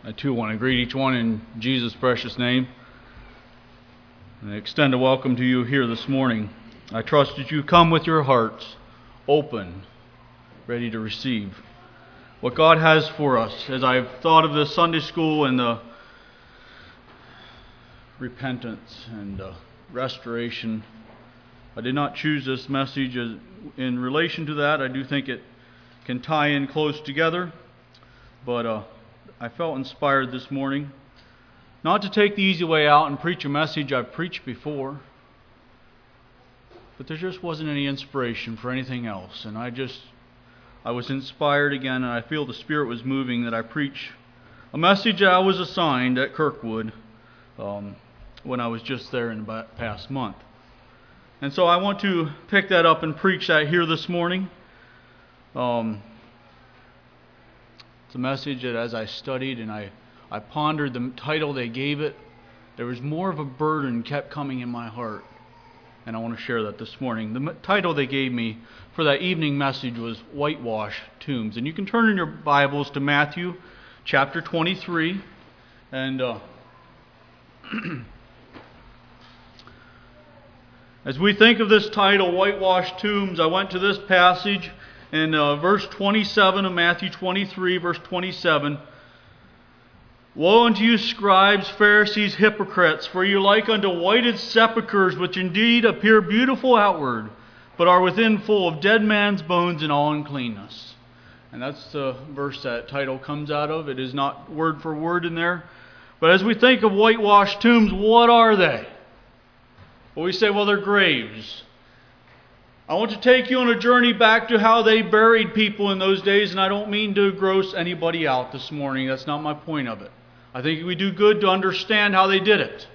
I too want to greet each one in Jesus' precious name and extend a welcome to you here this morning. I trust that you come with your hearts open, ready to receive what God has for us. As I've thought of the Sunday school and the repentance and restoration, I did not choose this message in relation to that. I do think it can tie in close together, but I felt inspired this morning not to take the easy way out and preach a message I've preached before, but there just wasn't any inspiration for anything else. And I was inspired again, and I feel the Spirit was moving that I preach a message I was assigned at Kirkwood when I was just there in the past month. And so I want to pick that up and preach that here this morning. It's a message that as I studied and I pondered the title they gave it, there was more of a burden kept coming in my heart. And I want to share that this morning. The title they gave me for that evening message was Whitewash Tombs. And you can turn in your Bibles to Matthew chapter 23. And as we think of this title, Whitewash Tombs, I went to this passage in verse 27 of Matthew 23, verse 27. Woe unto you, scribes, Pharisees, hypocrites, for you like unto whited sepulchres, which indeed appear beautiful outward, but are within full of dead man's bones and all uncleanness. And that's the verse that title comes out of. It is not word for word in there. But as we think of whitewashed tombs, what are they? Well, we say, well, they're graves. I want to take you on a journey back to how they buried people in those days, and I don't mean to gross anybody out this morning. That's not my point of it. I think we do good to understand how they did it.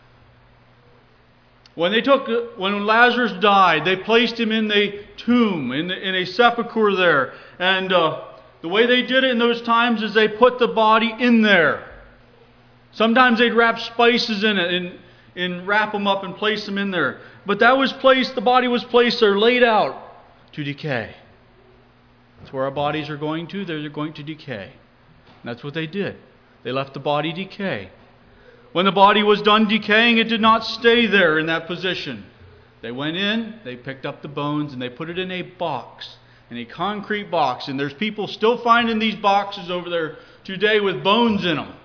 When Lazarus died, they placed him in the tomb, in a sepulcher there. And the way they did it in those times is they put the body in there. Sometimes they'd wrap spices in it and wrap them up and place them in there. But the body was placed there, laid out to decay. That's where our bodies are going to. They're going to decay. And that's what they did. They left the body decay. When the body was done decaying, it did not stay there in that position. They went in, they picked up the bones, and they put it in a box, in a concrete box. And there's people still finding these boxes over there today with bones in them.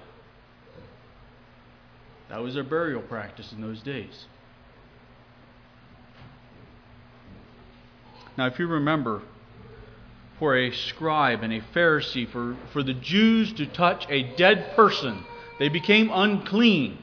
That was their burial practice in those days. Now, if you remember, for a scribe and a Pharisee, for the Jews to touch a dead person, they became unclean.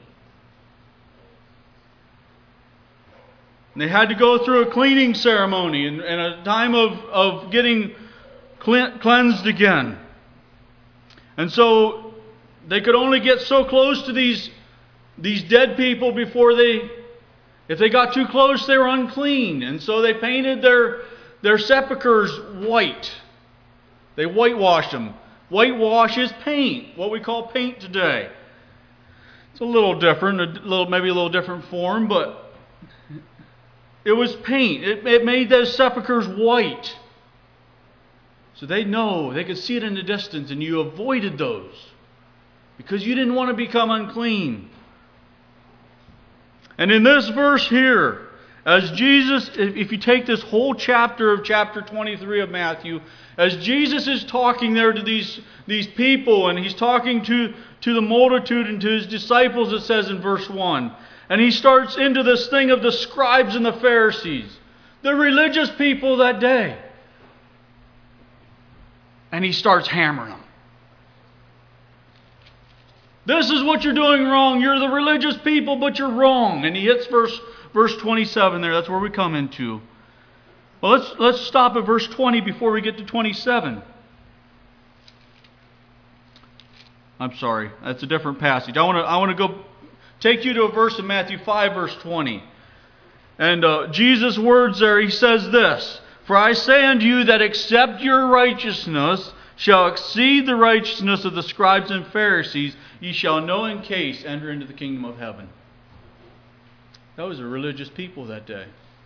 And they had to go through a cleaning ceremony and a time of getting cleansed again. And so they could only get so close to these dead people before if they got too close, they were unclean. And so they painted their sepulchres white. They whitewashed them. Whitewash is paint, what we call paint today. It's a little different, maybe a little different form, but it was paint. It made those sepulchres white. So they could see it in the distance, and you avoided those because you didn't want to become unclean. And in this verse here, as Jesus, if you take this whole chapter of chapter 23 of Matthew, as Jesus is talking there to these people, and He's talking to the multitude and to His disciples, it says in verse 1, and He starts into this thing of the scribes and the Pharisees, the religious people that day. And He starts hammering them. This is what you're doing wrong. You're the religious people, but you're wrong. And He hits verse 27 there. That's where we come into. Well, let's stop at verse 20 before we get to 27. I'm sorry. That's a different passage. I want to go take you to a verse in Matthew 5, verse 20. And Jesus' words there, He says this, for I say unto you that except your righteousness shall exceed the righteousness of the scribes and Pharisees, ye shall no in case enter into the kingdom of heaven. Those are religious people that day.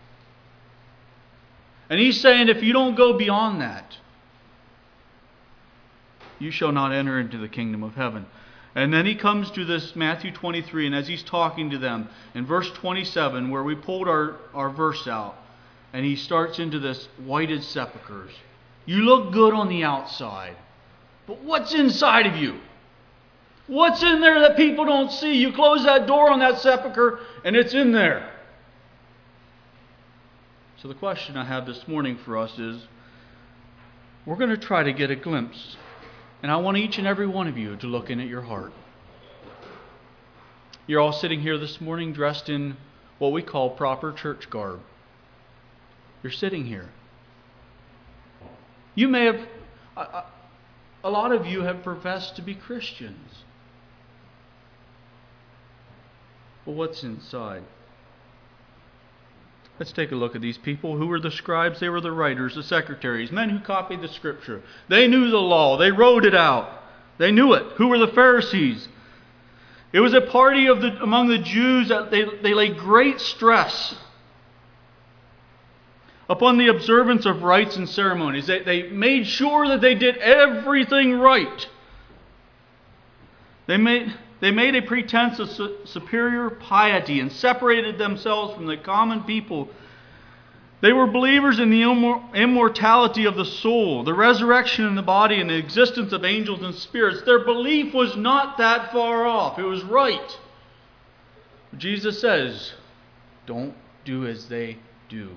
And He's saying if you don't go beyond that, you shall not enter into the kingdom of heaven. And then he comes to this Matthew 23, and as he's talking to them, in verse 27, where we pulled our verse out, and he starts into this whited sepulchres. You look good on the outside, but what's inside of you? What's in there that people don't see? You close that door on that sepulchre, and it's in there. So the question I have this morning for us is, we're going to try to get a glimpse. And I want each and every one of you to look in at your heart. You're all sitting here this morning dressed in what we call proper church garb. You're sitting here. You may have, a lot of you have professed to be Christians. Well, what's inside? Let's take a look at these people. Who were the scribes? They were the writers, the secretaries, men who copied the Scripture. They knew the law. They wrote it out. They knew it. Who were the Pharisees? It was a party among the Jews that they laid great stress upon the observance of rites and ceremonies. They made sure that they did everything right. They made a pretense of superior piety and separated themselves from the common people. They were believers in the immortality of the soul, the resurrection in the body, and the existence of angels and spirits. Their belief was not that far off. It was right. Jesus says, don't do as they do.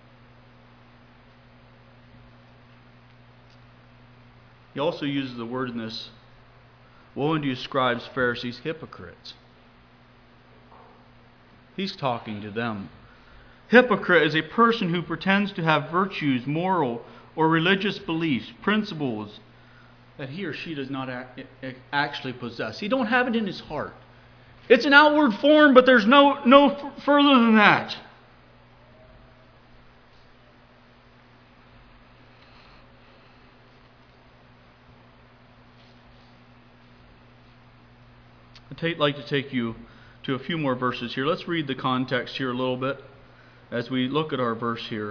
He also uses the word in this, woe unto you, scribes, Pharisees, hypocrites. He's talking to them. Hypocrite is a person who pretends to have virtues, moral or religious beliefs, principles that he or she does not actually possess. He don't have it in his heart. It's an outward form, but there's no further than that. I'd like to take you to a few more verses here. Let's read the context here a little bit as we look at our verse here.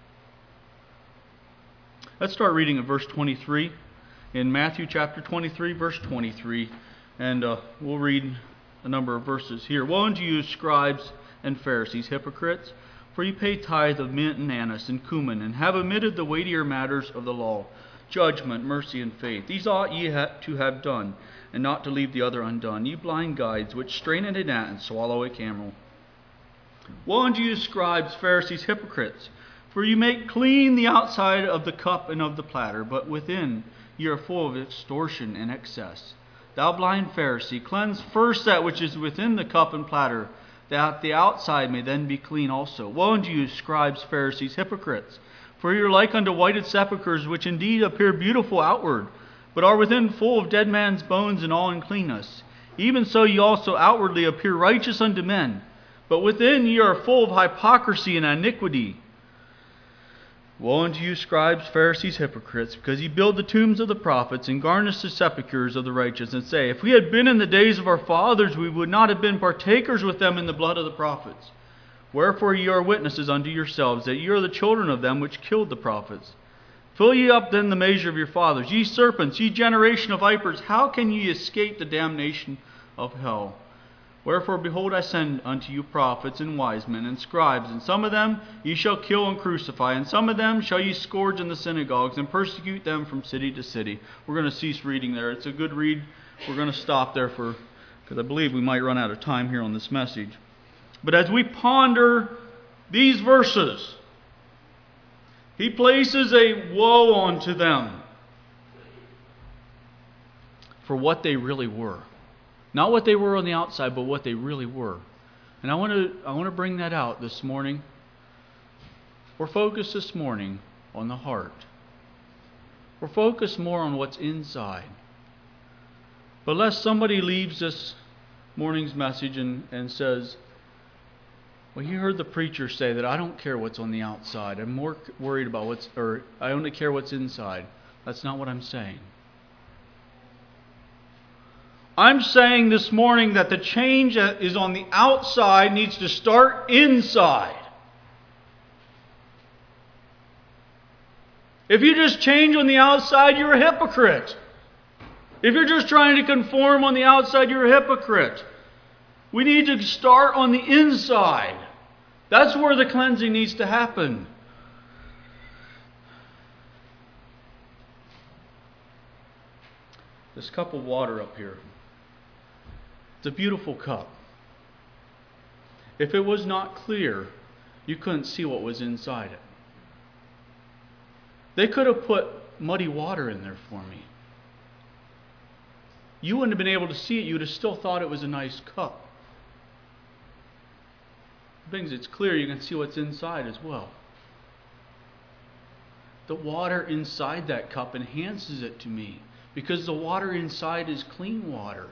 Let's start reading at verse 23 in Matthew chapter 23, verse 23. And we'll read a number of verses here. Woe unto you, scribes and Pharisees, hypocrites, for you pay tithe of mint and anise and cumin, and have omitted the weightier matters of the law, judgment, mercy, and faith. These ought ye to have done, and not to leave the other undone. Ye blind guides, which strain at a gnat and swallow a camel. Woe unto you, scribes, Pharisees, hypocrites, for you make clean the outside of the cup and of the platter, but within ye are full of extortion and excess. Thou blind Pharisee, cleanse first that which is within the cup and platter, that the outside may then be clean also. Woe unto you, scribes, Pharisees, hypocrites, for you are like unto whited sepulchres, which indeed appear beautiful outward, but are within full of dead man's bones and all uncleanness. Even so ye also outwardly appear righteous unto men, but within ye are full of hypocrisy and iniquity. Woe unto you, scribes, Pharisees, hypocrites, because ye build the tombs of the prophets, and garnish the sepulchres of the righteous, and say, if we had been in the days of our fathers, we would not have been partakers with them in the blood of the prophets. Wherefore ye are witnesses unto yourselves, that ye are the children of them which killed the prophets. Fill ye up then the measure of your fathers. Ye serpents, ye generation of vipers, how can ye escape the damnation of hell? Wherefore, behold, I send unto you prophets and wise men and scribes, and some of them ye shall kill and crucify, and some of them shall ye scourge in the synagogues, and persecute them from city to city. We're going to cease reading there. It's a good read. We're going to stop there because I believe we might run out of time here on this message. But as we ponder these verses, he places a woe onto them for what they really were. Not what they were on the outside, but what they really were. And I want to bring that out this morning. We're focused this morning on the heart. We're focused more on what's inside. But lest somebody leaves this morning's message and says, well, you heard the preacher say that I don't care what's on the outside. I'm more worried about I only care what's inside. That's not what I'm saying. I'm saying this morning that the change that is on the outside needs to start inside. If you just change on the outside, you're a hypocrite. If you're just trying to conform on the outside, you're a hypocrite. We need to start on the inside. That's where the cleansing needs to happen. This cup of water up here, it's a beautiful cup. If it was not clear, you couldn't see what was inside it. They could have put muddy water in there for me. You wouldn't have been able to see it. You would have still thought it was a nice cup. Things it's clear, you can see what's inside as well. The water inside that cup enhances it to me, because the water inside is clean water.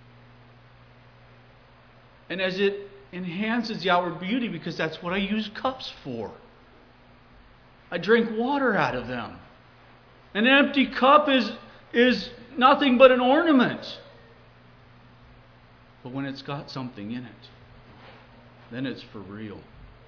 And as it enhances the outward beauty, because that's what I use cups for. I drink water out of them. An empty cup is nothing but an ornament. But when it's got something in it, then it's for real.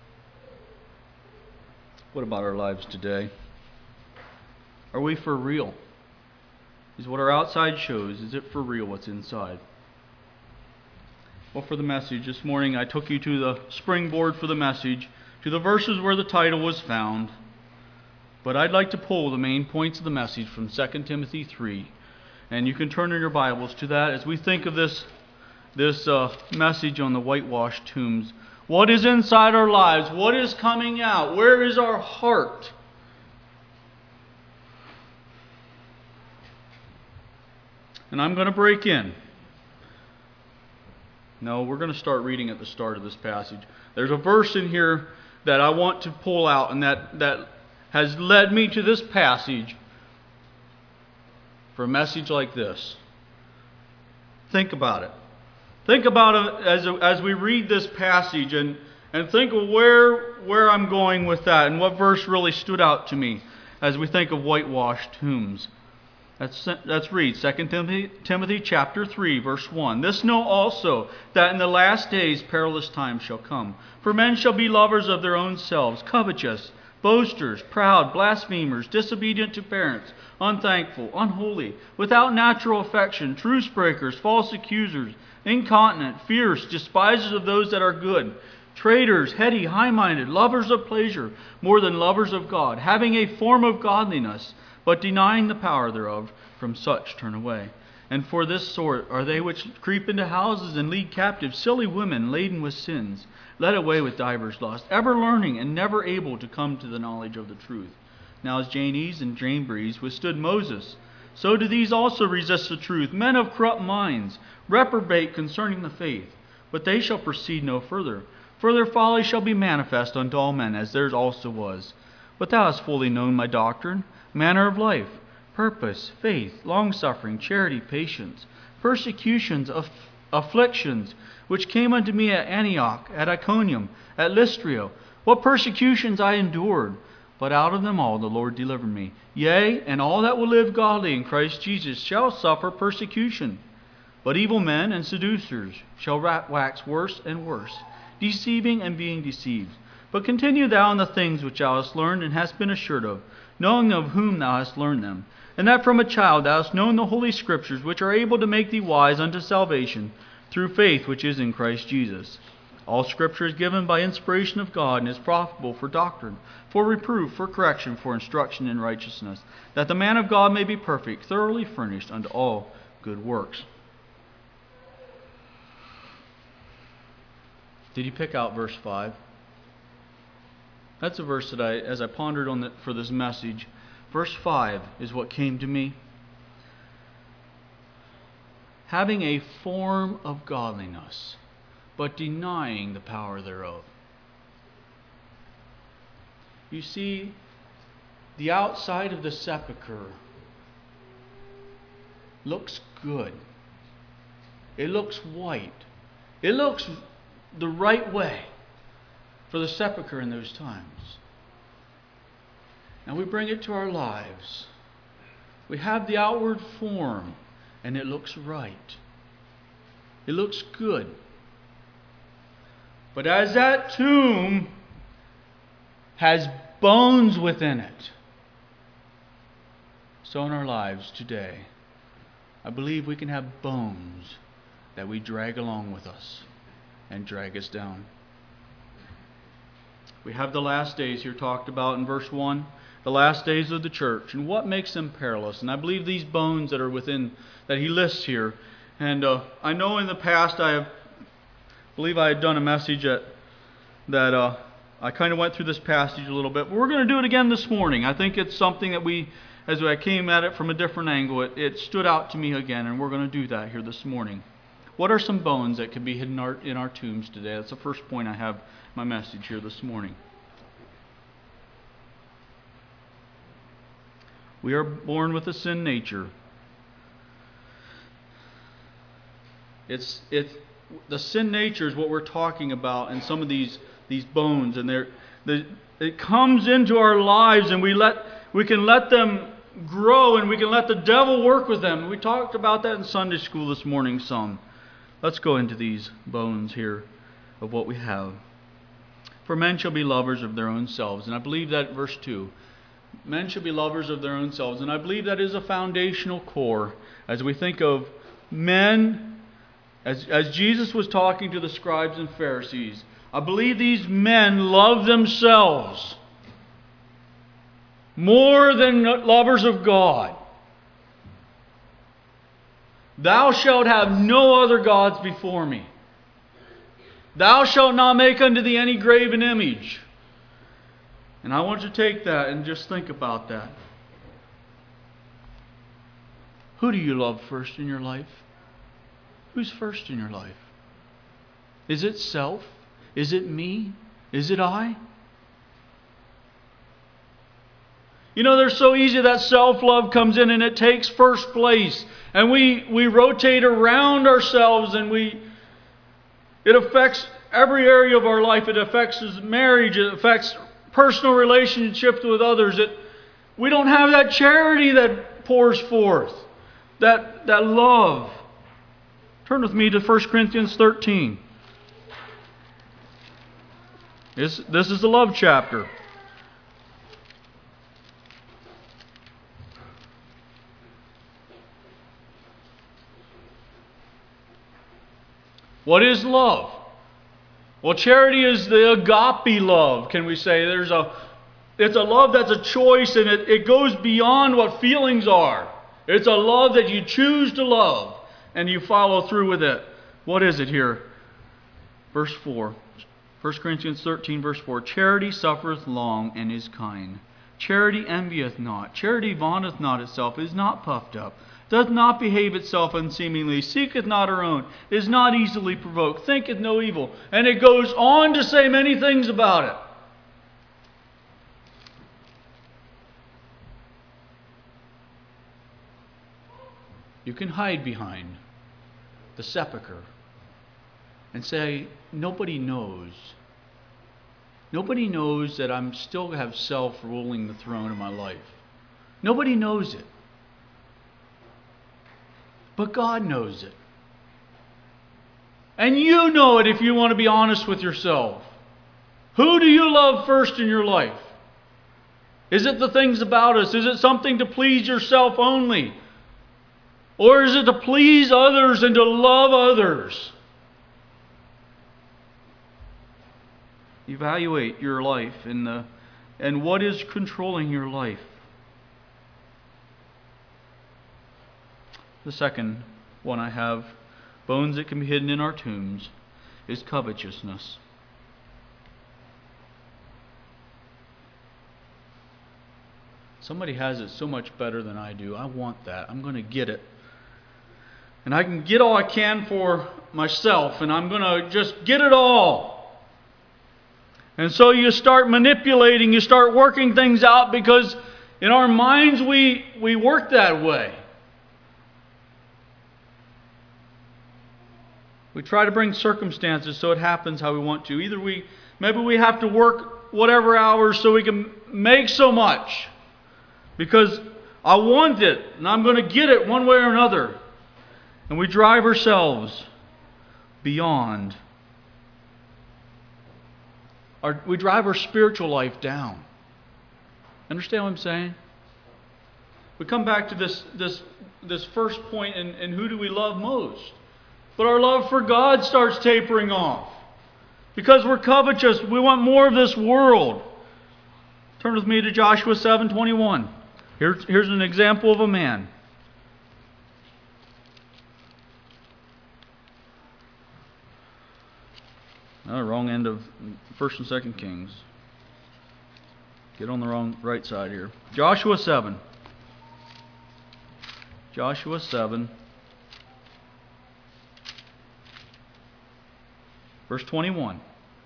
What about our lives today? Are we for real? Is what our outside shows, is it for real what's inside? Well, for the message this morning, I took you to the springboard for the message, to the verses where the title was found. But I'd like to pull the main points of the message from 2 Timothy 3. And you can turn in your Bibles to that as we think of this message on the whitewashed tombs. What is inside our lives? What is coming out? Where is our heart? And I'm going to break in. No, we're going to start reading at the start of this passage. There's a verse in here that I want to pull out, and that has led me to this passage for a message like this. Think about it. Think about it as we read this passage, and think of where I'm going with that, and what verse really stood out to me as we think of whitewashed tombs. Let's read 2 Timothy chapter 3, verse 1. This know also, that in the last days perilous times shall come. For men shall be lovers of their own selves, covetous, boasters, proud, blasphemers, disobedient to parents, unthankful, unholy, without natural affection, truce breakers, false accusers, incontinent, fierce, despisers of those that are good, traitors, heady, high-minded, lovers of pleasure more than lovers of God, having a form of godliness, but denying the power thereof. From such turn away. And for this sort are they which creep into houses and lead captive silly women laden with sins, led away with divers lusts, ever learning and never able to come to the knowledge of the truth. Now as Jannes and Jambres withstood Moses, so do these also resist the truth. Men of corrupt minds, reprobate concerning the faith. But they shall proceed no further. For their folly shall be manifest unto all men, as theirs also was. But thou hast fully known my doctrine, manner of life, purpose, faith, long-suffering, charity, patience, persecutions, afflictions, which came unto me at Antioch, at Iconium, at Lystra, what persecutions I endured, but out of them all the Lord delivered me. Yea, and all that will live godly in Christ Jesus shall suffer persecution. But evil men and seducers shall wax worse and worse, deceiving and being deceived. But continue thou in the things which thou hast learned and hast been assured of, knowing of whom thou hast learned them, and that from a child thou hast known the holy Scriptures, which are able to make thee wise unto salvation, through faith which is in Christ Jesus. All Scripture is given by inspiration of God, and is profitable for doctrine, for reproof, for correction, for instruction in righteousness, that the man of God may be perfect, thoroughly furnished unto all good works. Did you pick out verse 5? That's a verse that as I pondered on for this message, verse 5 is what came to me. Having a form of godliness, but denying the power thereof. You see, the outside of the sepulchre looks good. It looks white. It looks the right way for the sepulchre in those times. Now we bring it to our lives. We have the outward form, and it looks right. It looks good. But as that tomb has bones within it, so in our lives today, I believe we can have bones that we drag along with us and drag us down. We have the last days here talked about in verse 1, the last days of the church, and what makes them perilous. And I believe these bones that are within, that he lists here. And I know in the past believe I had done a message that I kind of went through this passage a little bit. But we're going to do it again this morning. I think it's something that as I came at it from a different angle, it stood out to me again, and we're going to do that here this morning. What are some bones that could be hidden in our tombs today? That's the first point I have in my message here this morning. We are born with a sin nature. The sin nature is what we're talking about in some of these bones, and it comes into our lives, and we can let them grow, and we can let the devil work with them. We talked about that in Sunday school this morning some. Let's go into these bones here of what we have. For men shall be lovers of their own selves. And I believe that verse 2. Men shall be lovers of their own selves. And I believe that is a foundational core as we think of men, as Jesus was talking to the scribes and Pharisees. I believe these men love themselves more than lovers of God. Thou shalt have no other gods before me. Thou shalt not make unto thee any graven image. And I want you to take that and just think about that. Who do you love first in your life? Who's first in your life? Is it self? Is it me? Is it I? You know, they're so easy that self-love comes in and it takes first place. And we rotate around ourselves, and it affects every area of our life. It affects marriage. It affects personal relationships with others. We don't have that charity that pours forth, that love. Turn with me to 1 Corinthians 13. This is the love chapter. What is love? Well, charity is the agape love, can we say. It's a love that's a choice, and it goes beyond what feelings are. It's a love that you choose to love, and you follow through with it. What is it here? Verse 4. 1 Corinthians 13, verse 4. Charity suffereth long and is kind. Charity envieth not. Charity vaunteth not itself, is not puffed up, doth not behave itself unseemingly, seeketh not her own, is not easily provoked, thinketh no evil. And it goes on to say many things about it. You can hide behind the sepulchre and say, nobody knows. Nobody knows that I'm still have self ruling the throne of my life. Nobody knows it. But God knows it. And you know it if you want to be honest with yourself. Who do you love first in your life? Is it the things about us? Is it something to please yourself only? Or is it to please others and to love others? Evaluate your life and what is controlling your life. The second one I have, bones that can be hidden in our tombs, is covetousness. Somebody has it so much better than I do. I want that. I'm going to get it. And I can get all I can for myself, and I'm going to just get it all. And so you start manipulating, you start working things out, because in our minds we work that way. We try to bring circumstances so it happens how we want to. Either maybe we have to work whatever hours so we can make so much because I want it and I'm going to get it one way or another. And we drive ourselves beyond. We drive our spiritual life down. Understand what I'm saying? We come back to this first point in who do we love most. But our love for God starts tapering off. Because we're covetous. We want more of this world. Turn with me to Joshua 7:21. Here's an example of a man. Wrong end of 1st and 2nd Kings. Get on the right side here. Joshua 7. Joshua 7. Verse 21.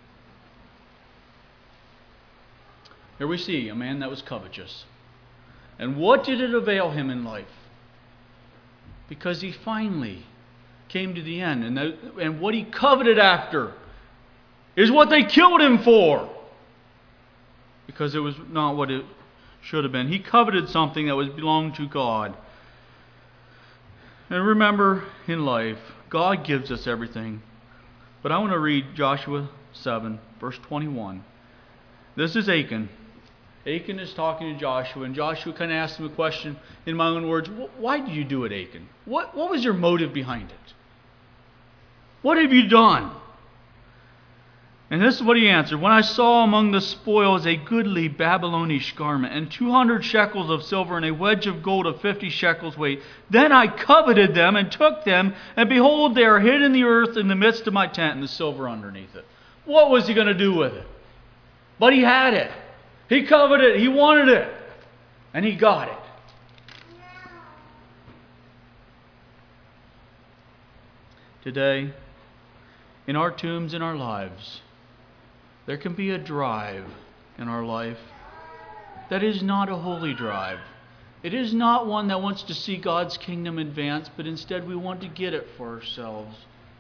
Here we see a man that was covetous. And what did it avail him in life? Because he finally came to the end. And what he coveted after is what they killed him for. Because it was not what it should have been. He coveted something that belonged to God. And remember, in life, God gives us everything. But I want to read Joshua 7, verse 21. This is Achan. Achan is talking to Joshua, and Joshua kind of asks him a question in my own words. Why did you do it, Achan? What was your motive behind it? What have you done? And this is what he answered. When I saw among the spoils a goodly Babylonish garment, and 200 shekels of silver, and a wedge of gold of 50 shekels weight, then I coveted them and took them, and behold, they are hid in the earth in the midst of my tent, and the silver underneath it. What was he going to do with it? But he had it. He coveted it. He wanted it. And he got it. Today, in our tombs, in our lives, there can be a drive in our life that is not a holy drive. It is not one that wants to see God's kingdom advance, but instead we want to get it for ourselves.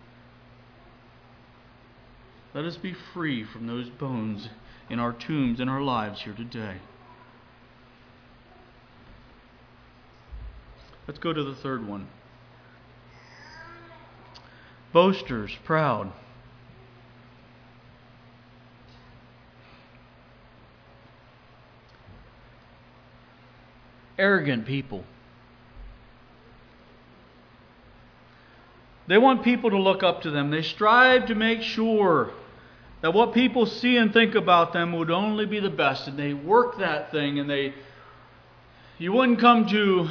Let us be free from those bones in our tombs, in our lives here today. Let's go to the third one. Boasters, proud. Arrogant people. They want people to look up to them. They strive to make sure that what people see and think about them would only be the best. And they work that thing, and you wouldn't come to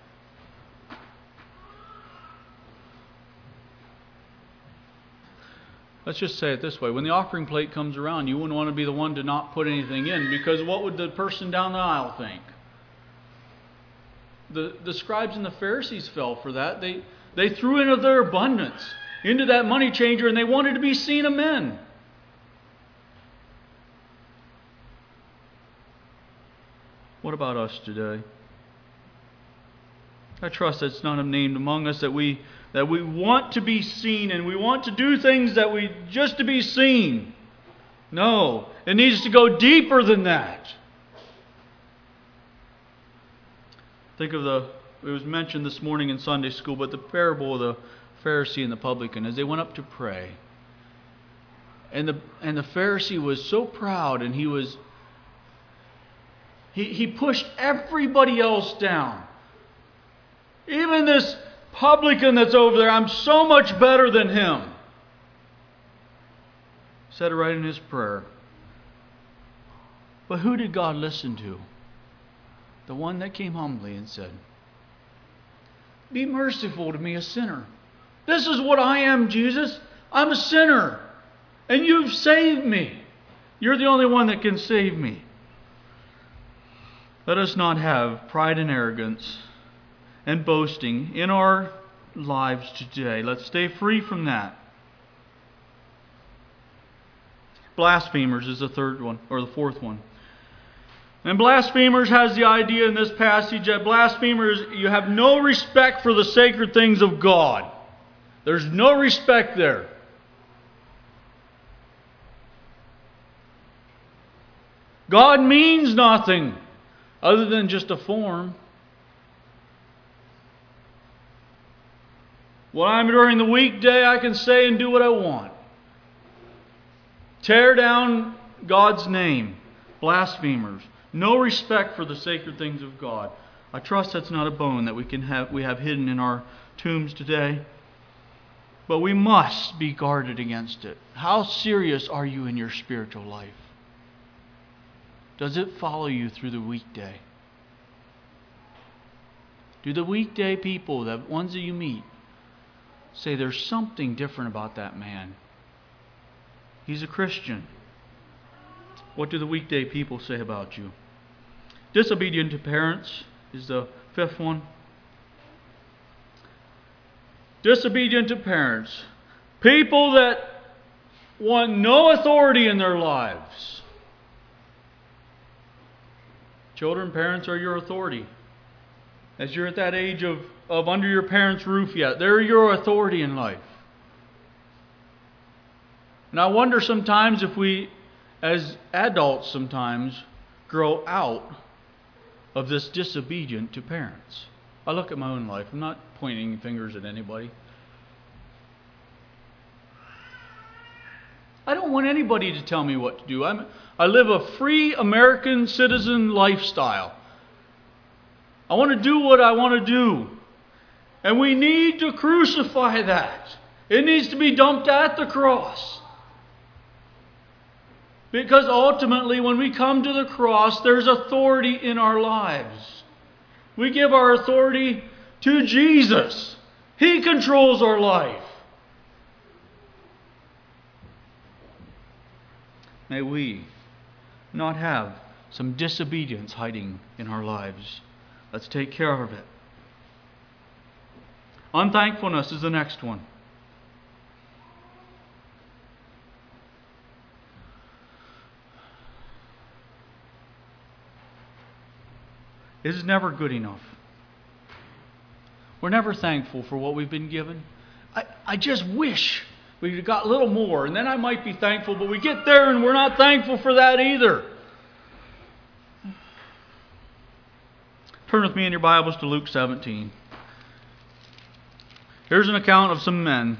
let's just say it this way. When the offering plate comes around, you wouldn't want to be the one to not put anything in, because what would the person down the aisle think? The scribes and the Pharisees fell for that. They threw into their abundance, into that money changer, and they wanted to be seen of men. What about us today? I trust that's not named among us, that we want to be seen, and we want to do things just to be seen. No, it needs to go deeper than that. Think of it was mentioned this morning in Sunday school, but the parable of the Pharisee and the publican, as they went up to pray. And the Pharisee was so proud, and he pushed everybody else down. Even this publican that's over there, I'm so much better than him. Said it right in his prayer. But who did God listen to? The one that came humbly and said, "Be merciful to me, a sinner." This is what I am, Jesus. I'm a sinner. And you've saved me. You're the only one that can save me. Let us not have pride and arrogance and boasting in our lives today. Let's stay free from that. Blasphemers is the third one, or the fourth one. And blasphemers has the idea in this passage that blasphemers, you have no respect for the sacred things of God. There's no respect there. God means nothing other than just a form. When I'm during the weekday, I can say and do what I want. Tear down God's name. Blasphemers. No respect for the sacred things of God. I trust that's not a bone that we have hidden in our tombs today. But we must be guarded against it. How serious are you in your spiritual life? Does it follow you through the weekday? Do the weekday people, the ones that you meet, say there's something different about that man? He's a Christian. What do the weekday people say about you? Disobedient to parents is the fifth one. Disobedient to parents. People that want no authority in their lives. Children, parents are your authority. As you're at that age of under your parents' roof yet, they're your authority in life. And I wonder sometimes if we, as adults sometimes, grow out of this disobedient to parents. I look at my own life. I'm not pointing fingers at anybody. I don't want anybody to tell me what to do. I live a free American citizen lifestyle. I want to do what I want to do. And we need to crucify that. It needs to be dumped at the cross. Because ultimately, when we come to the cross, there's authority in our lives. We give our authority to Jesus. He controls our life. May we not have some disobedience hiding in our lives. Let's take care of it. Unthankfulness is the next one. It is never good enough. We're never thankful for what we've been given. I just wish we got a little more, and then I might be thankful, but we get there and we're not thankful for that either. Turn with me in your Bibles to Luke 17. Here's an account of some men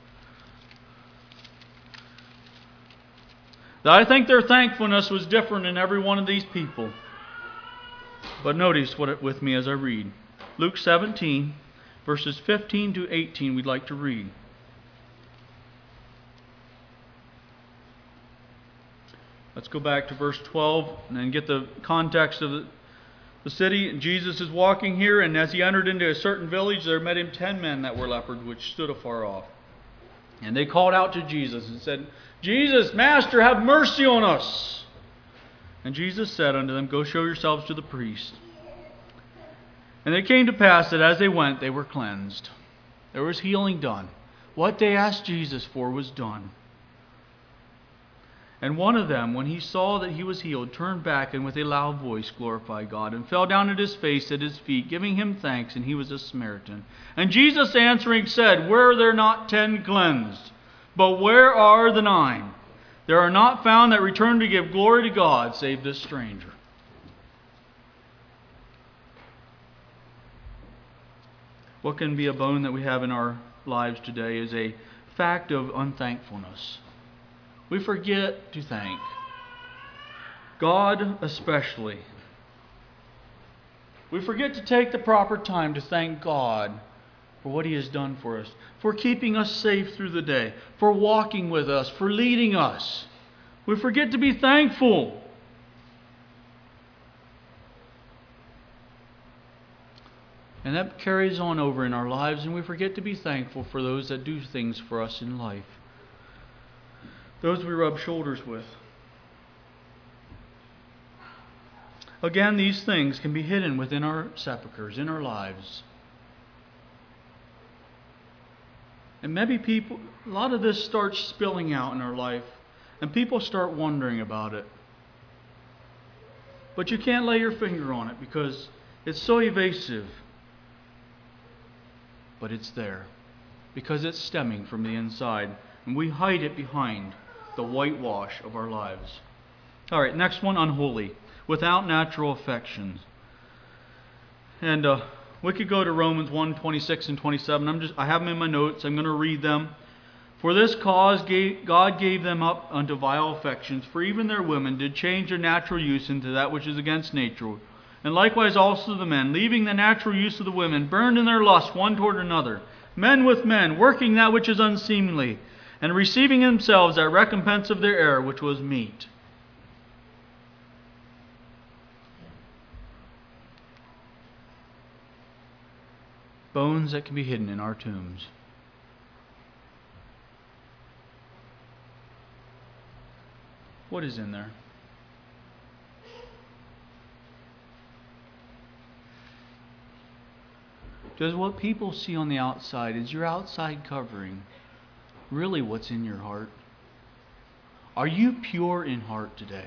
that I think their thankfulness was different in every one of these people. But notice with me as I read. Luke 17, verses 15 to 18, we'd like to read. Let's go back to verse 12 and then get the context of the city. Jesus is walking here, and as he entered into a certain village, there met him 10 men that were lepers, which stood afar off. And they called out to Jesus and said, Jesus, Master, have mercy on us. And Jesus said unto them, Go show yourselves to the priest. And it came to pass that as they went, they were cleansed. There was healing done. What they asked Jesus for was done. And one of them, when he saw that he was healed, turned back and with a loud voice glorified God, and fell down at his face at his feet, giving him thanks, and he was a Samaritan. And Jesus answering said, Were there not 10 cleansed? But where are the 9? There are not found that return to give glory to God, save this stranger. What can be a bone that we have in our lives today is a fact of unthankfulness. We forget to thank God especially. We forget to take the proper time to thank God for what He has done for us, for keeping us safe through the day, for walking with us, for leading us. We forget to be thankful. And that carries on over in our lives, and we forget to be thankful for those that do things for us in life. Those we rub shoulders with. Again, these things can be hidden within our sepulchres, in our lives. And maybe a lot of this starts spilling out in our life, and people start wondering about it. But you can't lay your finger on it because it's so evasive. But it's there because it's stemming from the inside, and we hide it behind the whitewash of our lives. All right, next one, unholy, without natural affections. And we could go to Romans 1:26 and 27. I have them in my notes. I'm going to read them. For this cause God gave them up unto vile affections, for even their women did change their natural use into that which is against nature. And likewise also the men, leaving the natural use of the women, burned in their lust one toward another, men with men, working that which is unseemly, and receiving themselves that recompense of their error, which was meat. Bones that can be hidden in our tombs. What is in there? Does what people see on the outside, is your outside covering really what's in your heart? Are you pure in heart today?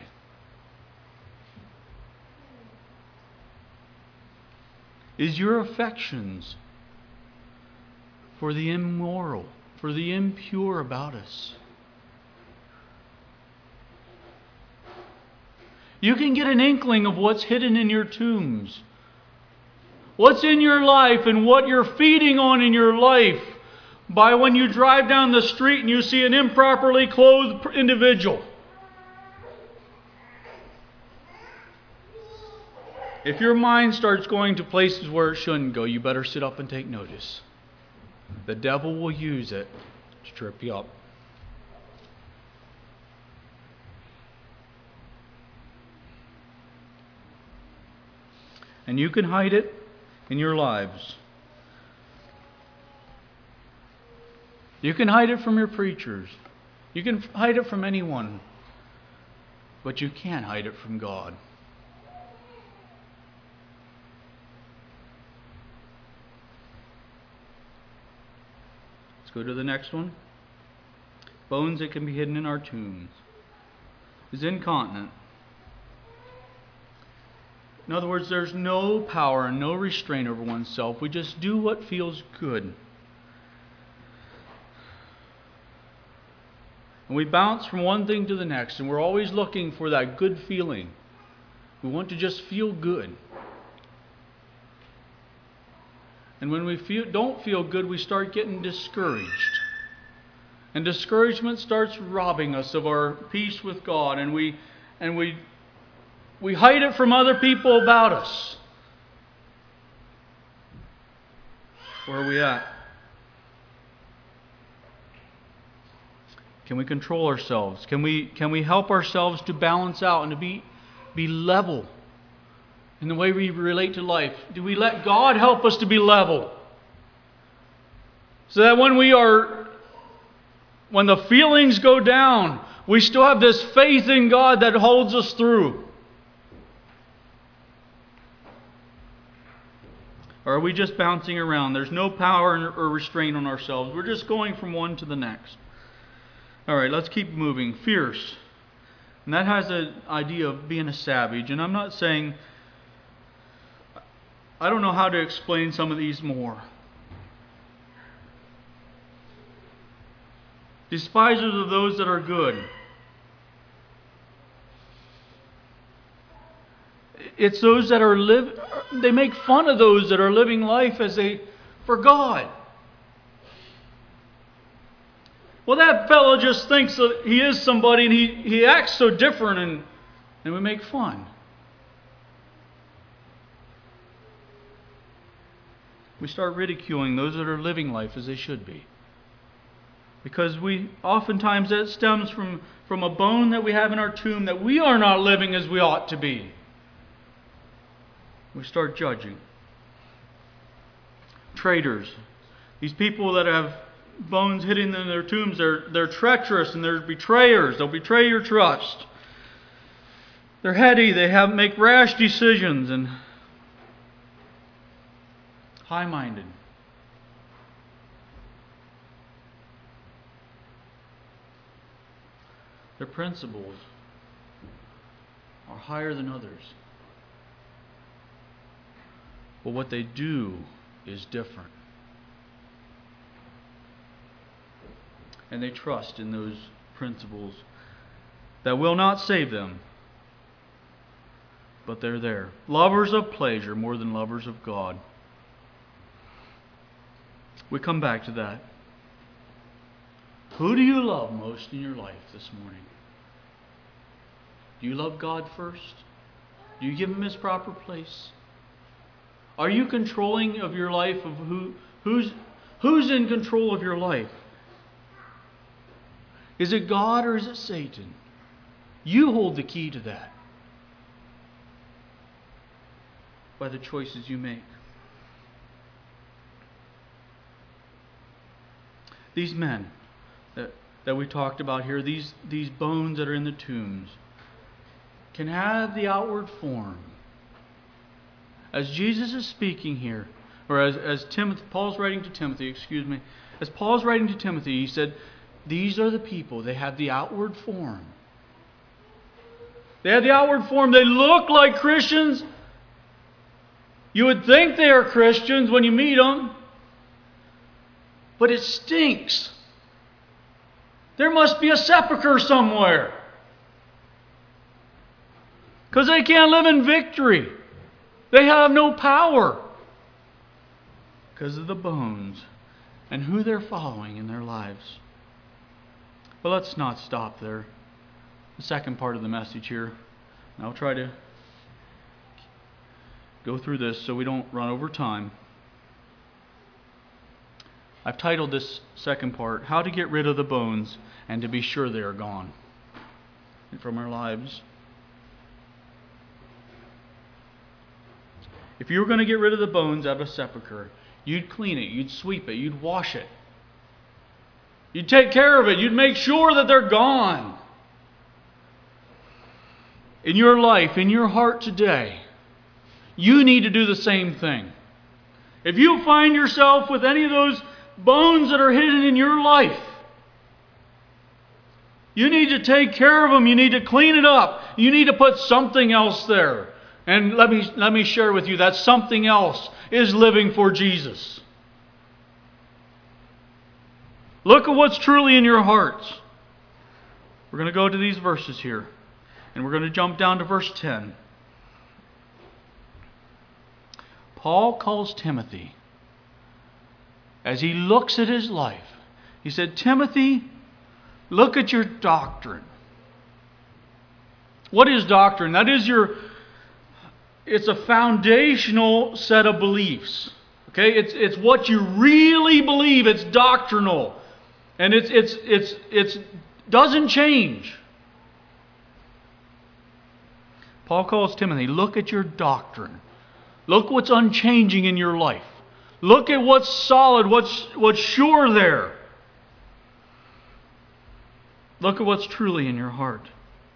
Is your affections for the immoral, for the impure about us? You can get an inkling of what's hidden in your tombs. What's in your life and what you're feeding on in your life by when you drive down the street and you see an improperly clothed individual. If your mind starts going to places where it shouldn't go, you better sit up and take notice. The devil will use it to trip you up. And you can hide it in your lives. You can hide it from your preachers. You can hide it from anyone. But you can't hide it from God. Let's go to the next one. Bones that can be hidden in our tombs. Is incontinent. In other words, there's no power and no restraint over oneself. We just do what feels good. And we bounce from one thing to the next, and we're always looking for that good feeling. We want to just feel good. And when we don't feel good, we start getting discouraged. And discouragement starts robbing us of our peace with God, and we hide it from other people about us. Where are we at? Can we control ourselves? Can we help ourselves to balance out and to be level in the way we relate to life? Do we let God help us to be level? So that when the feelings go down, we still have this faith in God that holds us through. Or are we just bouncing around? There's no power or restraint on ourselves. We're just going from one to the next. All right, let's keep moving. Fierce. And that has an idea of being a savage. And I'm not saying... I don't know how to explain some of these more. Despisers of those that are good. It's those that are they make fun of those that are living life for God. Well, that fellow just thinks that he is somebody and he acts so different and we make fun. We start ridiculing those that are living life as they should be. Because oftentimes that stems from a bone that we have in our tomb that we are not living as we ought to be. We start judging. Traitors. These people that have bones hidden in their tombs, they're treacherous and they're betrayers. They'll betray your trust. They're heady. They make rash decisions and high-minded. Their principles are higher than others. But what they do is different. And they trust in those principles that will not save them, but they're there. Lovers of pleasure more than lovers of God. We come back to that. Who do you love most in your life this morning? Do you love God first? Do you give Him His proper place? Are you controlling of your life? Of who's in control of your life? Is it God or is it Satan? You hold the key to that by the choices you make. These men that we talked about here, these bones that are in the tombs, can have the outward form. As Jesus is speaking here, or as Paul's writing to Timothy, as Paul's writing to Timothy, he said, these are the people. They have the outward form. They have the outward form. They look like Christians. You would think they are Christians when you meet them. But it stinks. There must be a sepulcher somewhere. Because they can't live in victory. They have no power. Because of the bones and who they're following in their lives. But let's not stop there. The second part of the message here. And I'll try to go through this so we don't run over time. I've titled this second part, How to Get Rid of the Bones and to Be Sure They Are Gone from Our Lives. If you were going to get rid of the bones out of a sepulcher, you'd clean it, you'd sweep it, you'd wash it. You'd take care of it, you'd make sure that they're gone. In your life, in your heart today, you need to do the same thing. If you find yourself with any of those bones that are hidden in your life, you need to take care of them. You need to clean it up. You need to put something else there. And let me share with you that something else is living for Jesus. Look at what's truly in your hearts. We're going to go to these verses here. And we're going to jump down to verse 10. Paul calls Timothy, as he looks at his life, he said, Timothy, look at your doctrine. What is doctrine? That is it's a foundational set of beliefs. Okay? It's what you really believe. It's doctrinal. And it doesn't change. Paul calls Timothy, look at your doctrine. Look what's unchanging in your life. Look at what's solid, what's sure there. Look at what's truly in your heart.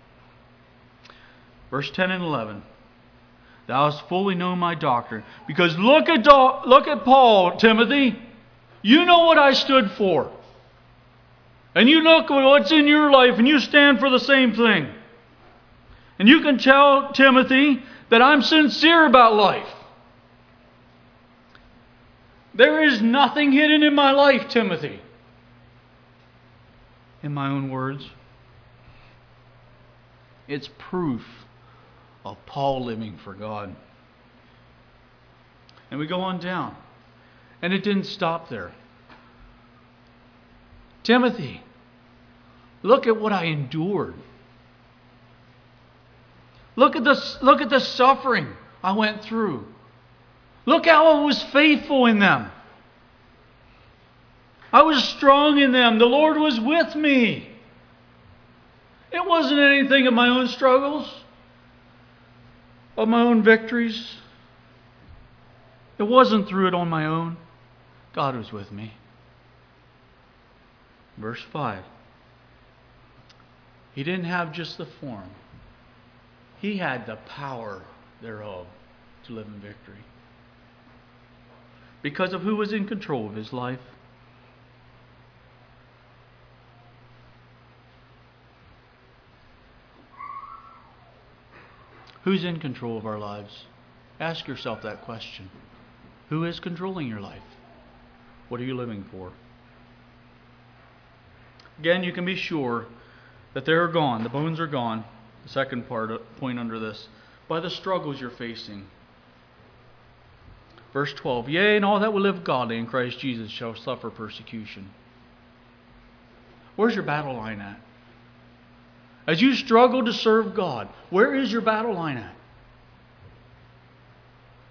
Verse 10 and 11. Thou hast fully known my doctrine. Because look at Paul, Timothy. You know what I stood for. And you look at what's in your life and you stand for the same thing. And you can tell Timothy that I'm sincere about life. There is nothing hidden in my life, Timothy. In my own words, it's proof of Paul living for God. And we go on down. And it didn't stop there. Timothy, look at what I endured. Look at the suffering I went through. Look how I was faithful in them. I was strong in them. The Lord was with me. It wasn't anything of my own struggles, of my own victories. It wasn't through it on my own. God was with me. Verse 5. He didn't have just the form. He had the power thereof to live in victory. Because of who was in control of his life. Who's in control of our lives? Ask yourself that question. Who is controlling your life? What are you living for? Again, you can be sure that they are gone. The bones are gone. The second point under this. By the struggles you're facing. Verse 12. Yea, and all that will live godly in Christ Jesus shall suffer persecution. Where's your battle line at? As you struggle to serve God, where is your battle line at?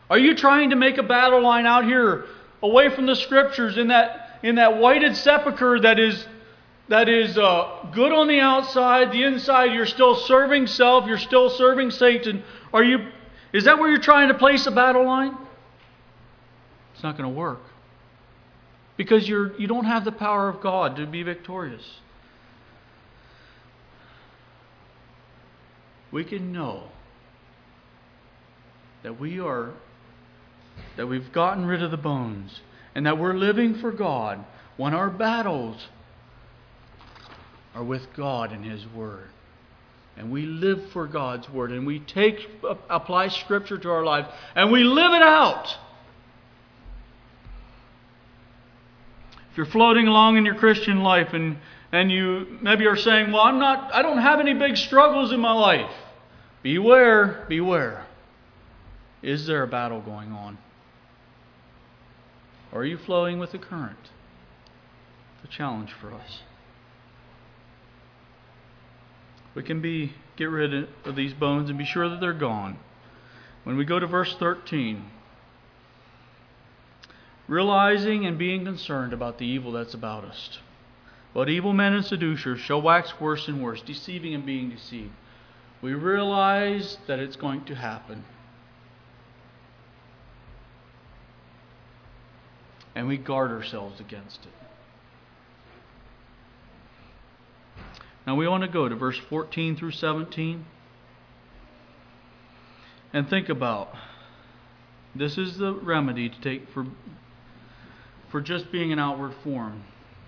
Are you trying to make a battle line out here away from the Scriptures in that whited sepulcher that is good on the outside, the inside you're still serving self, you're still serving Satan? Is that where you're trying to place a battle line? It's not going to work. Because you don't have the power of God to be victorious. We can know that we've gotten rid of the bones and that we're living for God when our battles are with God and His Word. And we live for God's Word and we apply Scripture to our life and we live it out. If you're floating along in your Christian life and you maybe are saying, well, I don't have any big struggles in my life. Beware, beware. Is there a battle going on? Or are you flowing with the current? It's a challenge for us. We can get rid of these bones and be sure that they're gone. When we go to verse 13, realizing and being concerned about the evil that's about us. But evil men and seducers shall wax worse and worse, deceiving and being deceived. We realize that it's going to happen. And we guard ourselves against it. Now we want to go to verse 14 through 17 and think about this is the remedy to take for just being an outward form.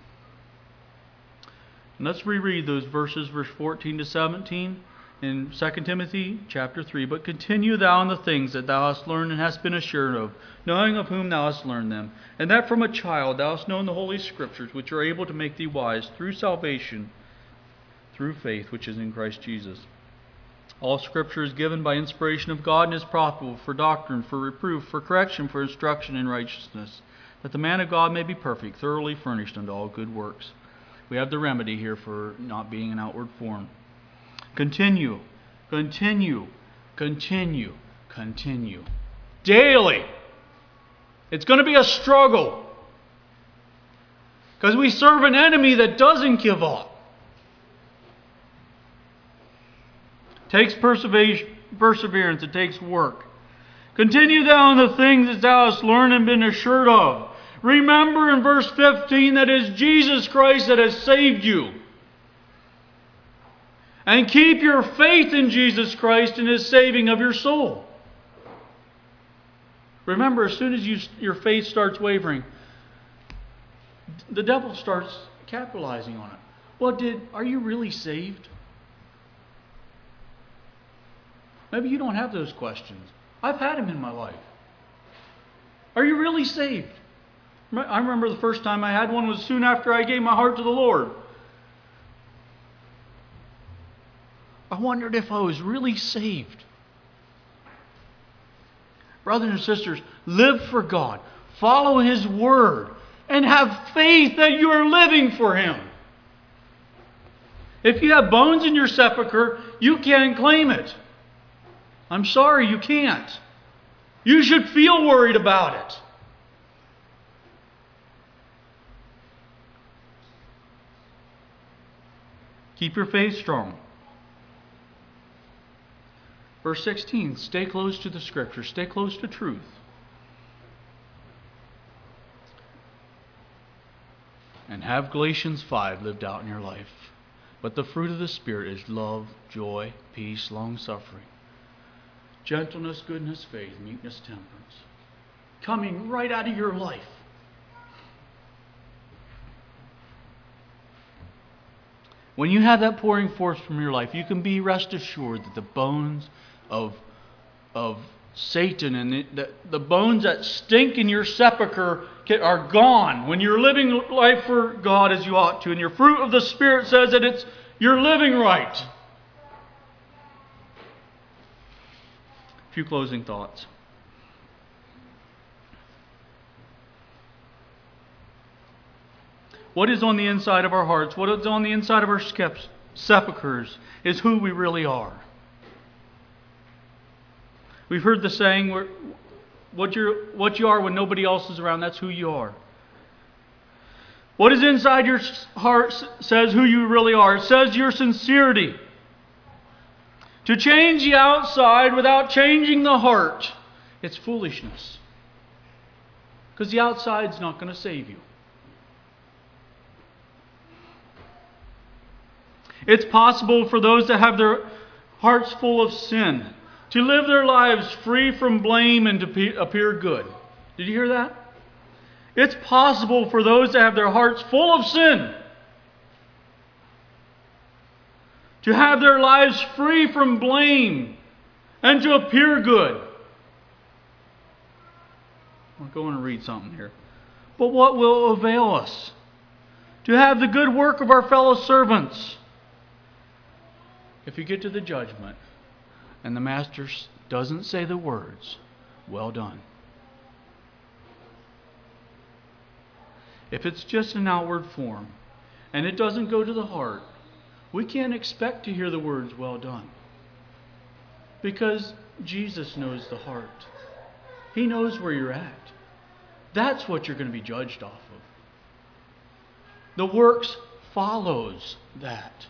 And let's reread those verses, verse 14 to 17 in 2 Timothy chapter 3. But continue thou in the things that thou hast learned and hast been assured of, knowing of whom thou hast learned them, and that from a child thou hast known the Holy Scriptures, which are able to make thee wise through salvation, through faith which is in Christ Jesus. All Scripture is given by inspiration of God and is profitable for doctrine, for reproof, for correction, for instruction in righteousness, that the man of God may be perfect, thoroughly furnished unto all good works. We have the remedy here for not being an outward form. Continue, continue, continue, continue. Daily. It's going to be a struggle. Because we serve an enemy that doesn't give up. It takes perseverance. It takes work. Continue thou in the things that thou hast learned and been assured of. Remember in verse 15 that it is Jesus Christ that has saved you. And keep your faith in Jesus Christ and His saving of your soul. Remember, as soon as your faith starts wavering, the devil starts capitalizing on it. Well, are you really saved? Maybe you don't have those questions. I've had them in my life. Are you really saved? I remember the first time I had one was soon after I gave my heart to the Lord. I wondered if I was really saved. Brothers and sisters, live for God. Follow His Word. And have faith that you are living for Him. If you have bones in your sepulcher, you can't claim it. I'm sorry, you can't. You should feel worried about it. Keep your faith strong. Verse 16, stay close to the Scripture. Stay close to truth. And have Galatians 5 lived out in your life. But the fruit of the Spirit is love, joy, peace, long-suffering, gentleness, goodness, faith, meekness, temperance. Coming right out of your life. When you have that pouring forth from your life, you can be rest assured that the bones of Satan and the bones that stink in your sepulcher are gone when you're living life for God as you ought to. And your fruit of the Spirit says that you're living right. A few closing thoughts. What is on the inside of our hearts, what is on the inside of our sepulchers is who we really are. We've heard the saying, what you are when nobody else is around. That's who you are. What is inside your heart says who you really are. It says your sincerity. To change the outside without changing the heart, it's foolishness. Because the outside's not going to save you. It's possible for those that have their hearts full of sin to live their lives free from blame and to appear good. Did you hear that? It's possible for those that have their hearts full of sin to have their lives free from blame and to appear good. I'll go and read something here. But what will avail us to have the good work of our fellow servants if you get to the judgment and the master doesn't say the words, well done? If it's just an outward form and it doesn't go to the heart, we can't expect to hear the words, well done. Because Jesus knows the heart. He knows where you're at. That's what you're going to be judged off of. The works follows that.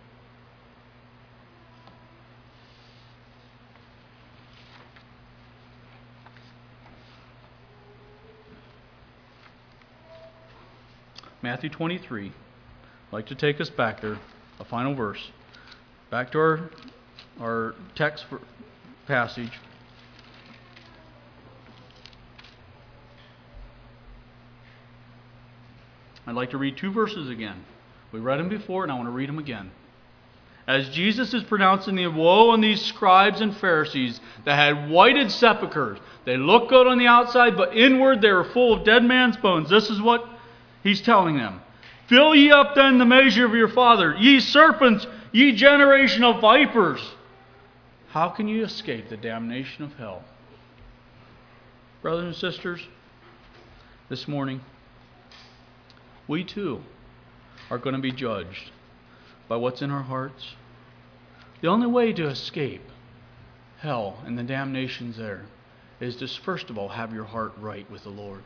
Matthew 23. I'd like to take us back there, a final verse. Back to our text passage. I'd like to read 2 verses again. We read them before, and I want to read them again. As Jesus is pronouncing the woe on these scribes and Pharisees that had whited sepulchres. They look good on the outside, but inward they were full of dead man's bones. This is what He's telling them. Fill ye up then the measure of your father, ye serpents, ye generation of vipers. How can you escape the damnation of hell? Brothers and sisters, this morning, we too are going to be judged by what's in our hearts. The only way to escape hell and the damnations there is to first of all have your heart right with the Lord.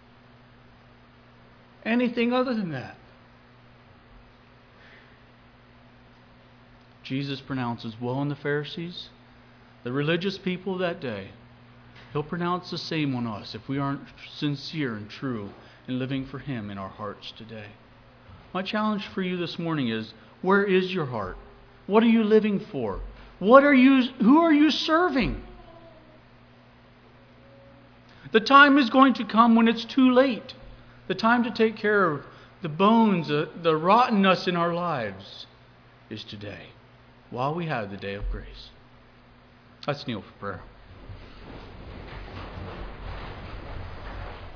Anything other than that, Jesus pronounces woe on the Pharisees, the religious people of that day. He'll pronounce the same on us if we aren't sincere and true in living for Him in our hearts today. My challenge for you this morning is, where is your heart? What are you living for? Who are you serving? The time is going to come when it's too late. The time to take care of the bones, the rottenness in our lives is today, while we have the day of grace. Let's kneel for prayer.